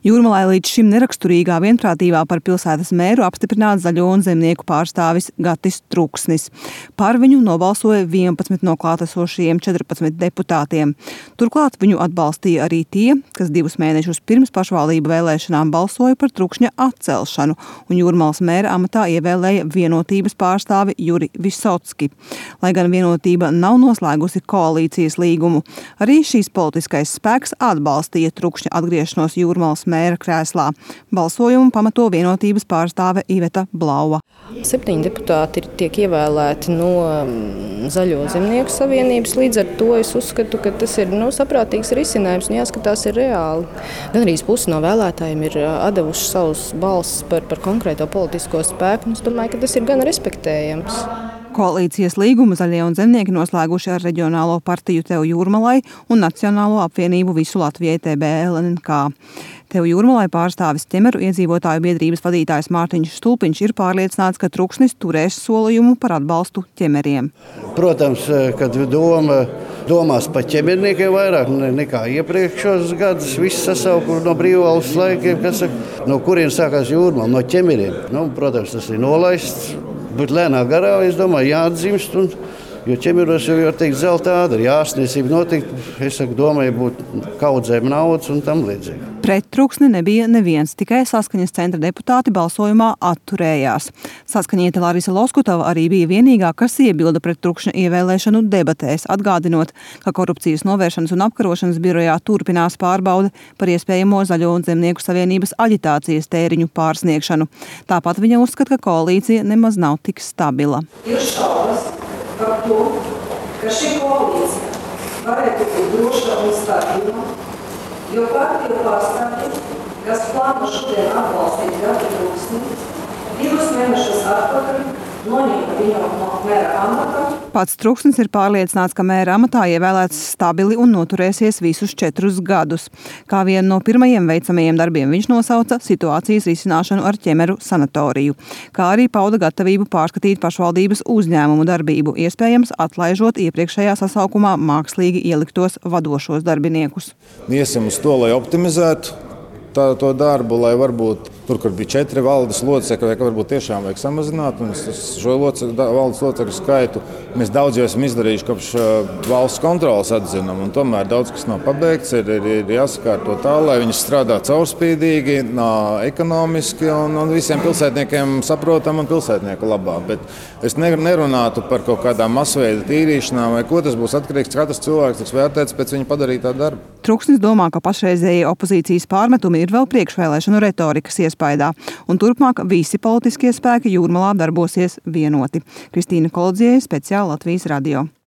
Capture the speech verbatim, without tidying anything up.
Jūrmalai līdz šim neraksturīgā vienprātībā par pilsētas mēru apstiprināts Zaļo un zemnieku pārstāvis Gatis Truksnis. Par viņu nobalsoja vienpadsmit no klātesošajiem četrpadsmit deputātiem. Turklāt viņu atbalstīja arī tie, kas divus mēnešus pirms pašvaldību vēlēšanām balsoja par Trukšņa atcelšanu, un Jūrmalas mēra amatā ievēlēja Vienotības pārstāvi Juri Visocki. Lai gan Vienotība nav noslēgusi koalīcijas līgumu, arī šīs politiskais spēks atbalstīja Trukšņa atgriešanos Jūrmalas mēra krēslā. Balsojumu pamato Vienotības pārstāve Iveta Blauva. Septiņi deputāti tiek ievēlēti no Zaļo zemnieku savienības. Līdz ar to es uzskatu, ka tas ir nu, saprātīgs risinājums un jāskatās ir reāli. Gan arī pusi no vēlētājiem ir atdevuši savus balsis par, par konkrēto politisko spēku. Es domāju, ka tas ir gan respektējams. Koalīcijas līgumu Zaļie un zemnieki noslēguši ar reģionālo partiju Tev Jūrmalai un Nacionālo apvienību Visu Latvijai T B L N K. Tev Jūrmalai pārstāvis Ķemeru iedzīvotāju biedrības vadītājs Mārtiņš Stulpiņš ir pārliecināts, ka Truksnis turēs solījumu par atbalstu ķemeriem. Protams, kad doma domās par ķemerniekiem vairāk nekā iepriekšos gadus, viss sasauku no brīvvalsts laikiem, kas saka, no kuriem sākās Jūrmala, no ķemeriem. Nu, protams, tas ir nolaists. Bet lēnā garā, es domāju, jāatdzimst, un, jo ķemeros jau var teikt zelta āda, jāsniecība notikt, es saku, domāju, būt kaudzēm naudas un tam līdzīgi. Pret Truksni nebija neviens, tikai Saskaņas centra deputāti balsojumā atturējās. Saskaņiete Larisa Loskutova arī bija vienīgā, kas iebilda pret Trukšņa ievēlēšanu debatēs, atgādinot, ka Korupcijas novēršanas un apkarošanas birojā turpinās pārbaude par iespējamo Zaļo un zemnieku savienības aģitācijas tēriņu pārsniegšanu. Tāpat viņa uzskata, ka koalīcija nemaz nav tik stabila. Ir šaubas par to, ka šī koalīcija varētu būt droša un stabila, jo partiju pārstāvji, kas plāno šodien atbalstīt Gati Truksni, divus mēnešus atpakaļ noņēma viņu no mēra amata. Pats Truksnis ir pārliecināts, ka mēra amatā ievēlēts stabili un noturēsies visus četrus gadus. Kā vienu no pirmajiem veicamajiem darbiem viņš nosauca situācijas risināšanu ar Ķemeru sanatoriju, kā arī pauda gatavību pārskatīt pašvaldības uzņēmumu darbību, iespējams atlaižot iepriekšējā sasaukumā mākslīgi ieliktos vadošos darbiniekus. Iesim uz to, lai optimizētu tā, to darbu, lai varbūt tur, kur bija četri valdes locekļi, ka varbūt tiešām vajag samazināt. Un šo locekļu, valdes locekļu skaitu mēs daudz jau esam izdarījuši kopš valsts kontrolas atzinuma. Un tomēr daudz kas nav pabeigts, ir, ir, ir jāsakārto tā, lai viņi strādā caurspīdīgi, ekonomiski un, un visiem pilsētniekiem saprotam un pilsētnieku labā. Bet es nerunātu par kaut kādām masveida tīrīšanām vai ko, tas būs atkarīgs, katrs cilvēks tiks vērtēts pēc viņa padarītā darba. Truksnis domā, ka pašreizējie opozīcijas pārmetumi ir vēl priekšvēlēšanu retorikas iespaidā, un turpmāk visi politiskie spēki Jūrmalā darbosies vienoti. Kristīna Kolodziejai, speciāli Latvijas radio.